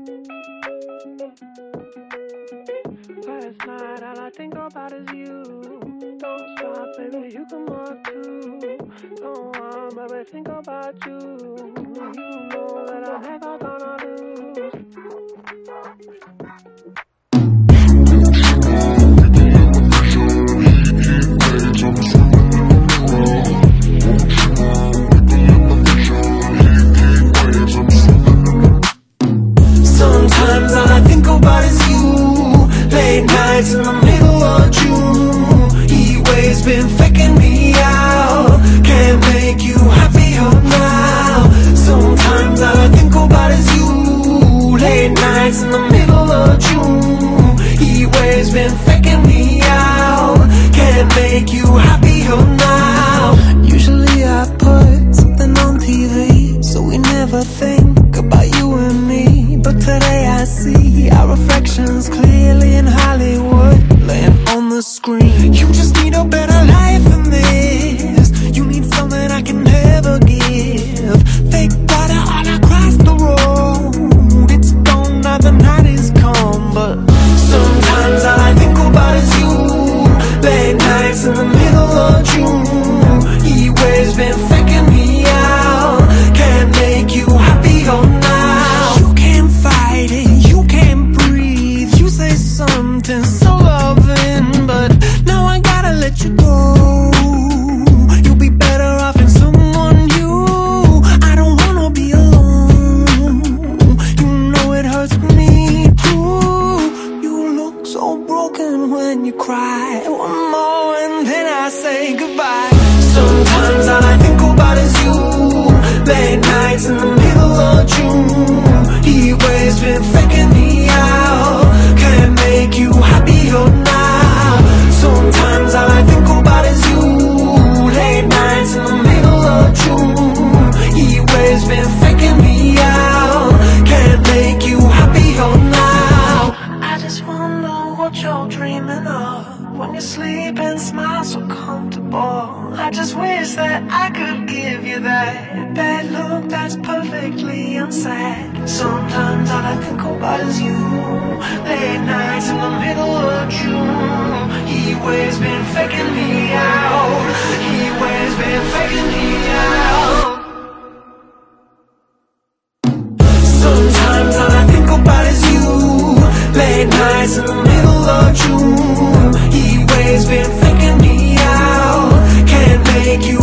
Last night all I think about is you. Don't stop, baby, you come up too. Don't want, baby, think about you. You know that I'm never gonna lose. Sometimes all I think about is you. Late nights in the middle of June. Heat waves been faking me out. Can't make you happier now. Sometimes all I think about is you. Late nights in the middle of June. Heat waves been faking me out. Can't make you happier now. Usually I put something on TV, so we never think about you and me. But today I see our reflections clearly in Hollywood, laying on the screen. You just need a better life than this. You need something I can never give. Fake water all across the road. It's gone now, the night is come. But sometimes all I think about is you. Late nights in the middle of June. Heat waves been faking me out. Can't make you happier now. You can't fight it, you can't breathe. You say something so loving, but now I gotta let you go. You'll be better off in someone new. I don't wanna be alone. You know it hurts me too. You look so broken when you cry. One more and then I say goodbye. Sometimes all I think about is you. Late nights in the middle of June. Heat waves been faking me out. Can't make you happier now. Sometimes all I think about is you. Late nights in the middle of June. Heat waves been faking me out. Can't make you happier now. I just wonder what you're dreaming of when you sleep and smile so comfortable. I just wish that I could give you that look that's perfectly unsaid. Sometimes all I think about is you. Late nights in the middle of June. Heat waves been faking me out. Heat waves been faking me out. Sometimes all I think about is you. Late nights in the middle of June. Heat waves been faking me out. Can't make you